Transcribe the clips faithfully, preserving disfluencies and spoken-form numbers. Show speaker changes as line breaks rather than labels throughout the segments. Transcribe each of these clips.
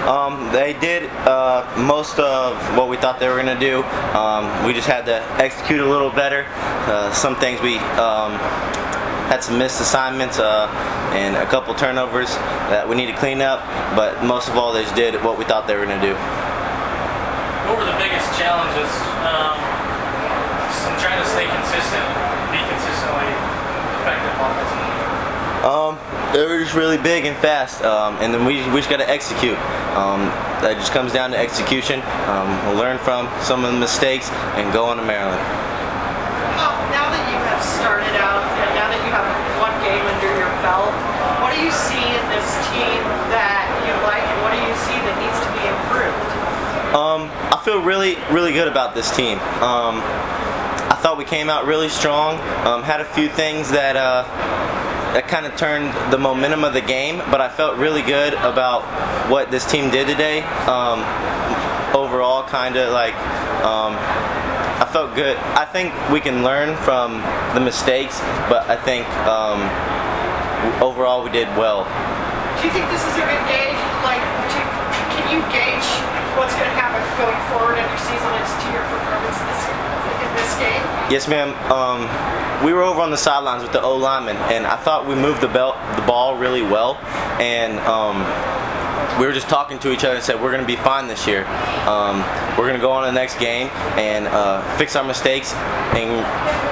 Um, they did uh, most of what we thought they were going to do. Um, we just had to execute a little better. Uh, some things we um, had some missed assignments uh, and a couple turnovers that we need to clean up, but most of all they just did what we thought they were going to do.
What were the biggest challenges um, just in trying to stay consistent, be consistently effective offensively?
Um, they were just really big and fast, um, and then we, we just got to execute. Um, that just comes down to execution. Um, we'll learn from some of the mistakes and go on to Maryland.
Oh, now that you have started out, and now that you have one game under your belt, what do you see in this team that you like, and what do you see that needs to be improved?
Um, I feel really, really good about this team. Um, I thought we came out really strong. Um, had a few things that uh, that kind of turned the momentum of the game, but I felt really good about what this team did today. Um, overall, kind of like um, I felt good. I think we can learn from the mistakes, but I think um, overall we did well.
Do you think this is a good gauge? Like, do, can you gauge what's going to happen going forward in your season as to your performance this, in this game?
Yes, ma'am. Um, we were over on the sidelines with the O lineman, and I thought we moved the, belt, the ball really well, and um, we were just talking to each other and said we're going to be fine this year. Um, we're going to go on to the next game and uh, fix our mistakes and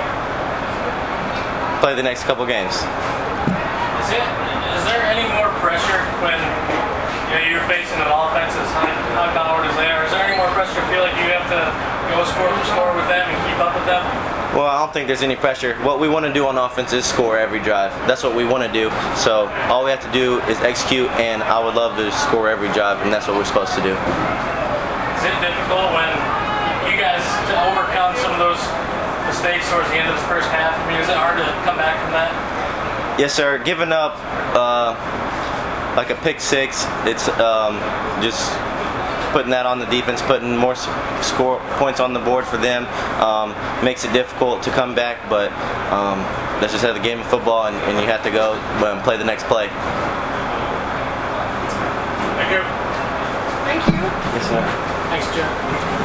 play the next couple games.
Is it? Is there any more pressure when you know, you're facing an offense as high, high powered as they are? Is there any more pressure to feel like you have to go score for score with them and keep up with them?
Well, I don't think there's any pressure. What we want to do on offense is score every drive. That's what we want to do. So all we have to do is execute, and I would love to score every drive, and that's what we're supposed to do.
Is it difficult when you guys to overcome some of those mistakes towards the end of the first half? I mean, is it hard to come back from that?
Yes, sir. Giving up uh, like a pick six, it's um, just putting that on the defense, putting more score points on the board for them, um, makes it difficult to come back, but um, that's just how the game of football, and, and you have to go and play the next play.
Thank you.
Thank you.
Yes, sir.
Thanks, Joe.